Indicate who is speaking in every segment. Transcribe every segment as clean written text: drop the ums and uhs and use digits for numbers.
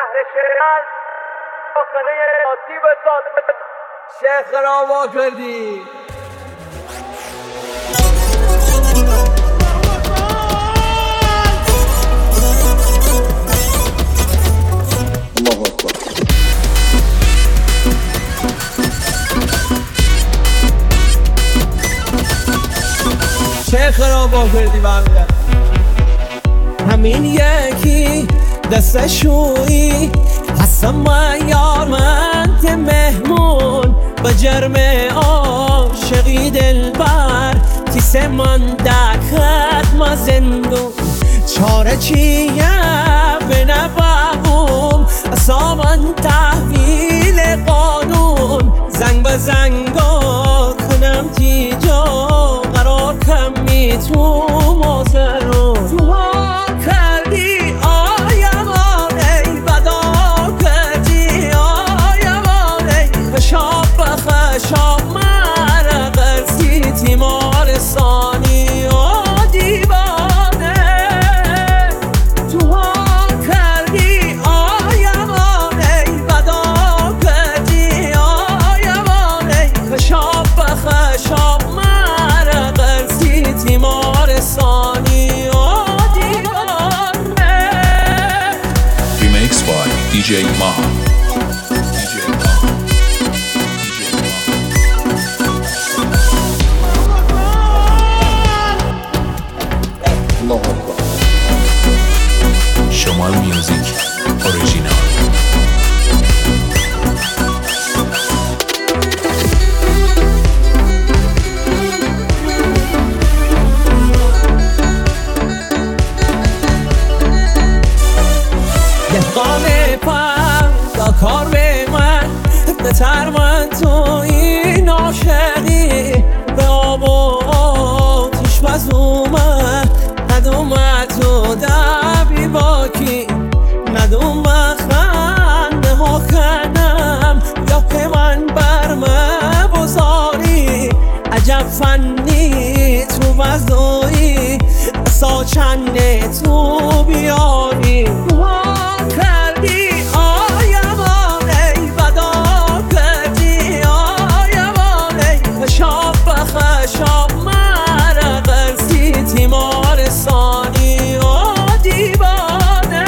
Speaker 1: شهر شرال خانه آتیب صادق شیخ را وا کردی. شیخ را وا کردی برمیگرد
Speaker 2: همین یکی دست شویی هستم من یار من که مهمون با جرم عاشقی دلبر کیسه من دکت ما زندون چاره چیه به نبابم اصابن تحویل قانون زنگ به زنگا کنم تیجا قرار کمی تو مازرون تو ها کردی آیمان ای بدا کردی آیمان ای خشاب به خشاب من قرصی تیمارستانی و دیوانه تو ها کردی آیمان ای بدا کردی آیمان ای خشاب به خشاب من قرصی تیمارستانی و دیوانه.
Speaker 3: Remixed by DJ Maha. Shamal Music Original.
Speaker 2: دهقان پر دا کار به من بتر من تو این عاشقی به آب و آتیش بز اومد ندومد تو دبی باکی ندومد خنده ها کنم یا که من برمه بزاری عجب فنی تو بزدوی سا چنده تو بیاری کردی آیمان ای بدا کردی آیمان ای خشاب به خشاب من قرصی تیمارستانی و دیوانه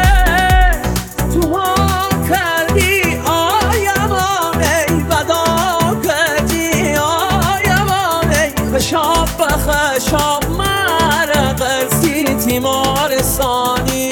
Speaker 2: تو ها کردی آیمان ای بدا کردی آیمان ای خشاب به خشاب من قرصی تیمارستانی